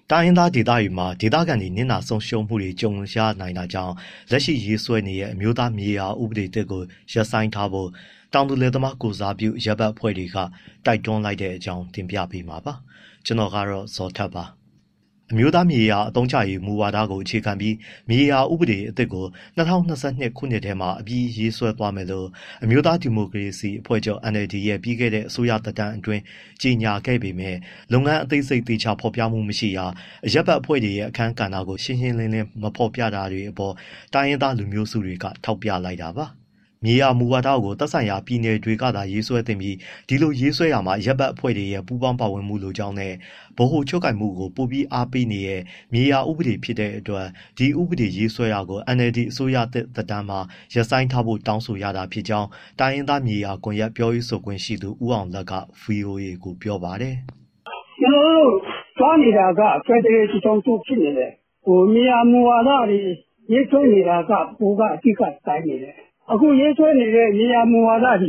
တိုင်းရင်းသားဒေသတွေမှာဒေသခံတွေနစ်နာဆုံးရှုံးမှုတွေကြုံရနိုင်တာကြောင့်လက်ရှိရေးဆွဲနေတဲ့အမျိုးသားမြေယာဥပဒေတစ်ကိုရပ်ဆိုင်းထားဖို့တောင်သူလယ်သမားကိုစားပြုရပ်ဘက်အဖွဲ့တွေကတိုက်တွန်းလိုက်တဲ့အကြောင်းတင်ပြပေးမှာပါ။ကျွန်တော်ကတော့ဇော်ထက်ပါ။အမျိုးသားမြေယာအသုံးချရေးမူဝါဒကိုအခြေခံပြီးမြေယာဥပဒေအသစ်ကို2022ခုနှစ်ထဲမှာအပြီးရေးဆွဲသွားမယ်လို့အမျိုးသားဒီမိုကရေစီအဖွဲ့ချုပ် NLD ရဲ့ပြီးခဲ့တဲ့အစိုးရသက်တမ်းအတွင်းကြေညာခဲ့ပေမဲ့လုပ်ငန်းအသေးစိတ်သေချာဖော်ပြမှုမရှိရာအရပ်ဘက်အဖွဲ့တွေရဲ့အခန်းကဏ္ဍကိုရှင်းရှင်းလင်းလင်းမဖော်ပြတာတွေအပေါ်တိုင်းရင်းသားလူမျိုးစုတွေကထောက်ပြလိုက်တာပါ။မြေယာမူဝါဒကိုသက်ဆိုင်ရာပြည်နယ်တွေကသာရေးဆွဲတင်ပြီးဒီလိုရေးဆွဲရမှာရပ်ဘက်အဖွဲ့တွေရဲ့ပူးပေါင်းပါဝင်မှုလိုကြောင်းနဲ့ဗဟိုချုပ်ကိုင်မှုကိုပိုပြီးအားပေးနေတဲ့မြေယာဥပဒေဖြစ်တဲ့အတွက်ဒီဥပဒေရေးဆွဲတာကို NLD အစိုးရသက်တမ်းမှာရပ်ဆိုင်းထားဖို့တောင်းဆိုရတာဖြစ်ကြောင်းတိုင်းရင်းသားမြေယာကွန်ရက်ပြောရေးဆိုခွင့်ရှိသူဦးအောင်လက်က VOA ကိုပြောပါတယ်။ကျွန်တော်တို့သွားနေတာကဖက်ဒရယ်ပြည်ထောင်စုဖြစ်နေတယ်။မြေယာမူဝါဒတွေရေးဆွဲနေတာကပိုကအဓိကတိုင်းနေတယ်။အခုရေးဆွဲနေတဲ့မြေယာမူဝါဒတွေ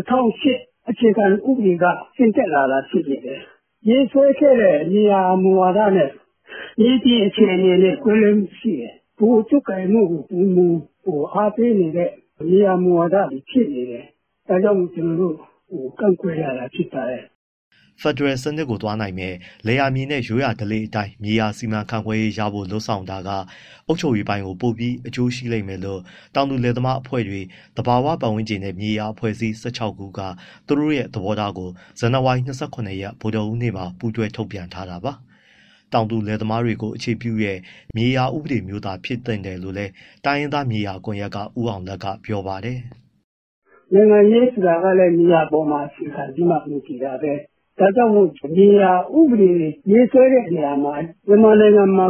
2008အခြေခံဥပဒေကဆင့်တက်လာတာဖြစ်နေတယ်။ရေးဆွဲခဲ့တဲ့မြေယာမူဝါဒနဲ့မြေပြည်အခြေအနေနဲ့ကွဲလွဲမှုရှိတယ်။ဘူချုပ်ကဲမှုကိုအားပေးနေတဲ့မြေယာမူဝါဒတွေဖြစ်နေတယ်။ဒါကြောင့်ကျွန်တော်တို့ကန့်ကွက်ရတာဖြစ်ပါတယ်။ဖက်ဒရယ်စနစ်ကိုသွားနိုင်မဲ့လေယာမြေနဲ့ရိုးရာဓလေ့အတိုင်းမြေယာစီမံခန့်ခွဲရေးရဖို့လှုံ့ဆော်တာကအုပ်ချုပ်ရေးပိုင်းကိုပို့ပြီးအကျိုးရှိလိမ့်မယ်လို့တောင်သူလယ်သမားအဖွဲ့တွေတဘာဝပတ်ဝန်းကျင်နဲ့မြေယာအဖွဲ့အစည်း16ခုကသူတို့ရဲ့သဘောထားကိုဇန်နဝါရီ28ရက်ဗုဒ္ဓဟူးနေ့မှာပူးတွဲထုတ်ပြန်ထားတာပါ။တောင်သူလယ်သမားတွေကိုအခြေပြုရဲ့မြေယာဥပဒေမျိုးသားဖြစ်တဲ့တယ်လို့လဲတိုင်းရင်းသားမြေယာကွန်ရက်ကဦးအောင်လက်ကပြောပါတယ်။နိုင်ငံရေးဆိုတာကလည်းမြေယာပေါ်မှာစီခံပြီးမှလုပ်ကြည့်တာပဲ။ဒါကြောင့်မို့မြေယာဥပဒေရေးဆွဲတဲ့နေရာမှာမြန်မာနိုင်ငံမှာ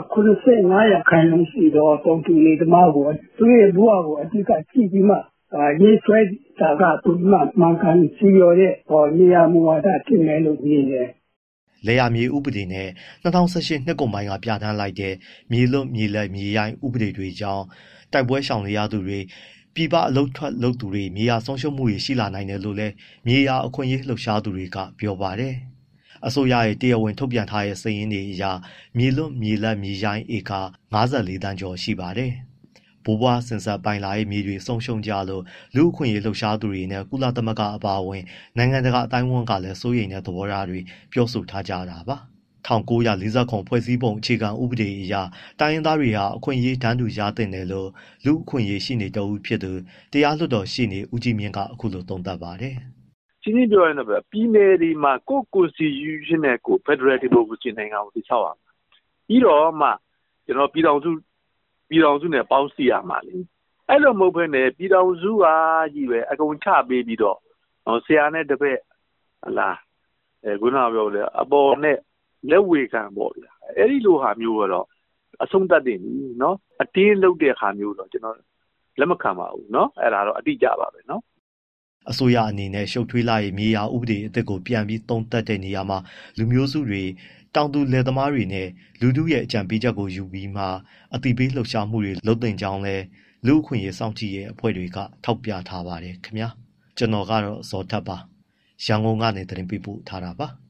95%ရှိတော့တောင်သူလယ်သမားကိုသူရဲ့ဘဝကိုအဓိကကြည့်ပြီးမှရေးဆွဲတာကပုံမှန်မှန်ကန်စီရောတဲ့မြေယာမူဝါဒဖြစ်မယ်လို့မြင်တယ်။လေယာမြေဥပဒေနဲ့2018နှစ်ကုန်ပိုင်းကပြဋ္ဌာန်းလိုက်တဲ့မြေလွတ်မြေလက်မြေရိုင်းဥပဒေတွေကြောင့်တိုက်ပွဲရှောင်နေရသူတွေပြည်ပအလုပ်ထွက်လုပ်သူတွေမြေယာဆုံးရှုံးမှုတွေရှိလာနိုင်တယ်လို့လည်းမြေယာအခွင့်အရေးလှုပ်ရှားသူတွေကပြောပါတယ်။အစိုးရရဲ့တရားဝင်ထုတ်ပြန်ထားတဲ့စာရင်းတွေအရမြေလွတ်မြေလက်မြေရိုင်းဧက54တန်းကျော်ရှိပါတယ်။ဘိုးဘွားစင်ဆက်ပိုင်လာရဲ့မြေတွေဆုံးရှုံးကြလို့လူအခွင့်အရေးလှုပ်ရှားသူတွေနဲ့ကုလသမဂ္ဂအပါအဝင်နိုင်ငံတကာအတိုင်းအဝန်ကလည်းစိုးရိမ်တဲ့သဘောထားတွေပြောဆိုထားကြတာပါ။1940ဖွဲ့စည်းပုံအခြေခံဥပဒေအရတိုင်းရင်းသားတွေဟာအခွင့်အရေးတန်းတူရသင့်တယ်လို့လူအခွင့်အရေးရှိနေတဦးဖြစ်သူတရားလွှတ်တော်ရှိနေဦးကြည်မြင့်ကအခုလိုသုံးသပ်ပါတယ်။ရှင်းရှင်းပြောရရင်တော့ပြည်နယ်ဒီမှာကို Constitution နဲ့ကို Federal Democracy နိုင်ငံကိုတည်ဆောက်ရမှာ။ပြီးတော့မှကျွန်တော်ပြည်ထောင်စုနဲ့ပေါင်းစည်းရမှာလေ။အဲ့လိုမဟုတ်ဘဲနဲ့ပြည်ထောင်စုကကြီးပဲအကုန်ချပေးပြီးတော့ဆရာနဲ့တပည့်ဟလားခုနကပြောလေအပေါ်နဲ့လက်ဝေခံပေါ့ဗျာအဲ့ဒီလိုဟာမျိုးကတော့အဆုံးသတ်တယ်နော်အတင်းလုပ်တဲ့ဟာမျိုးတော့ကျွန်တော်လက်မခံပါဘူးနော်အဲ့ဒါတော့အတိအကျပါပဲနော်အစိုးရအနေနဲ့ရှုပ်ထွေးလာရေးမြေယာဥပဒေအသစ်ကိုပြန်ပြီးသုံးသပ်တဲ့နေရာမှာလူမျိုးစုတွေတောင်သူလယ်သမားတွေနဲ့လူထုရဲ့အကြံပေးချက်ကိုယူပြီးမှအတိပေးလှုပ်ရှားမှုတွေလုပ်တင်ကြောင်းလဲလူအခွင့်အရေးစောင့်ကြည့်ရဲ့အဖွဲ့တွေကထောက်ပြထားပါတယ်ခင်ဗျာကျွန်တော်ကတော့ဇော်ထက်ပါရန်ကုန်ကနေသတင်းပေးပို့ထားတာပါ